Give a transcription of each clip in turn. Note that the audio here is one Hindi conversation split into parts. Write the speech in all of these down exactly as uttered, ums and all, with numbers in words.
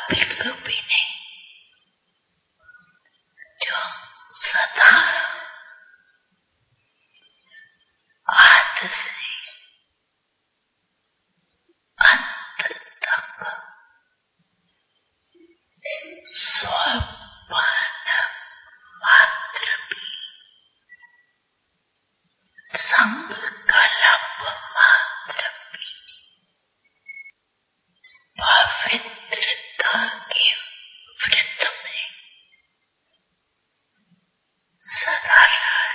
कभी कभी नहीं, जो सदा आदि से अंत तक स्वपान मात्र भी, संकल्प मात्र भी पवित्रता के व्रत में सदा रहे।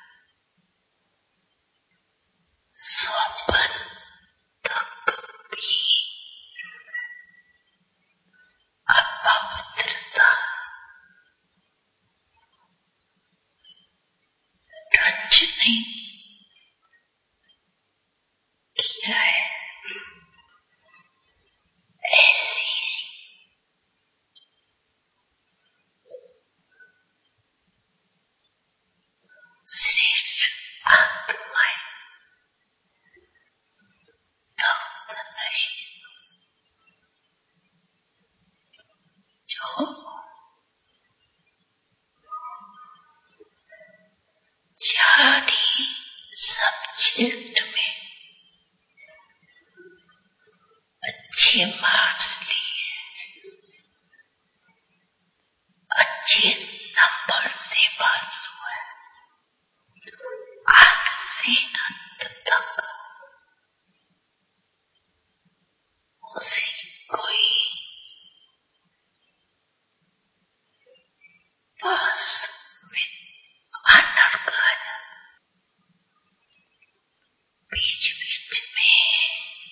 स्वपन तक भी अपवित्रता टच नहीं किया है। ऐसी श्रेष्ठ आत्माएं भक्त नहीं, जो चार ही सब्जेक्ट में अच्छे मार्क्स लिए, अच्छे नंबर से पास हुआ, आदि से अंत तक उसी कोई पास विद ऑनर गया। बीच बीच में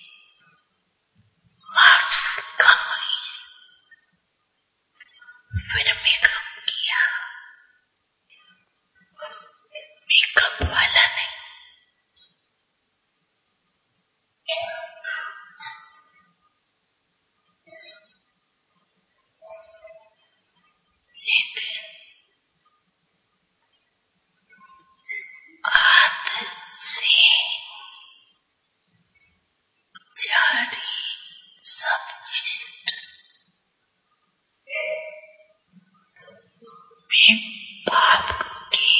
मार्क्स कम हुई, फिर मेकअप किया। मेकअप वाला नहीं, लेकिन आदि से जारी सब्जेक्ट में पाप के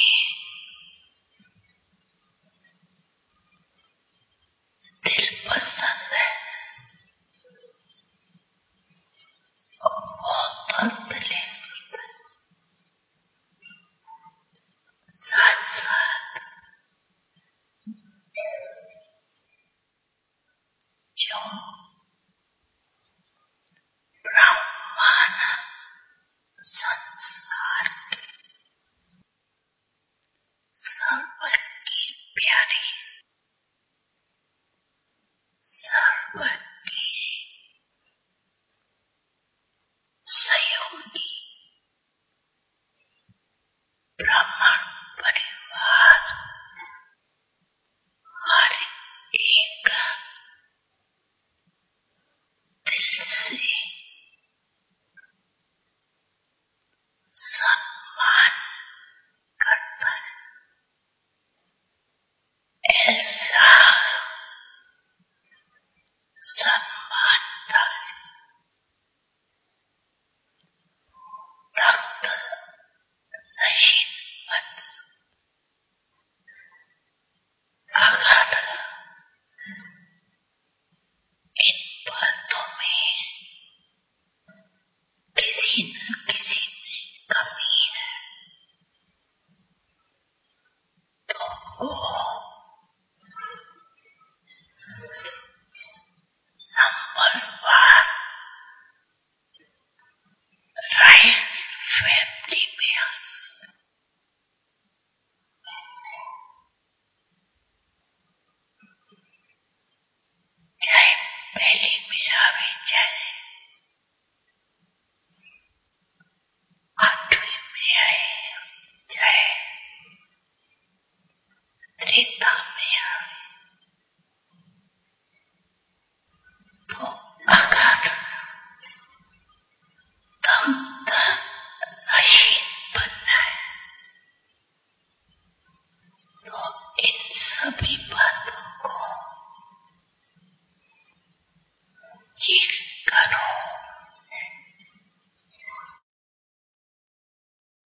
दिल पसंद है और बहुत बदले साथ साथ जो ब्रह्मांड संसार के सर्व के प्यारे, सर्व के सहयोगी ब्राह्मण परिवार हर एक दिल से सम्मान करता है। ऐसा सम्मान तख्त नशीन वंश अगर इन बातों में किसी न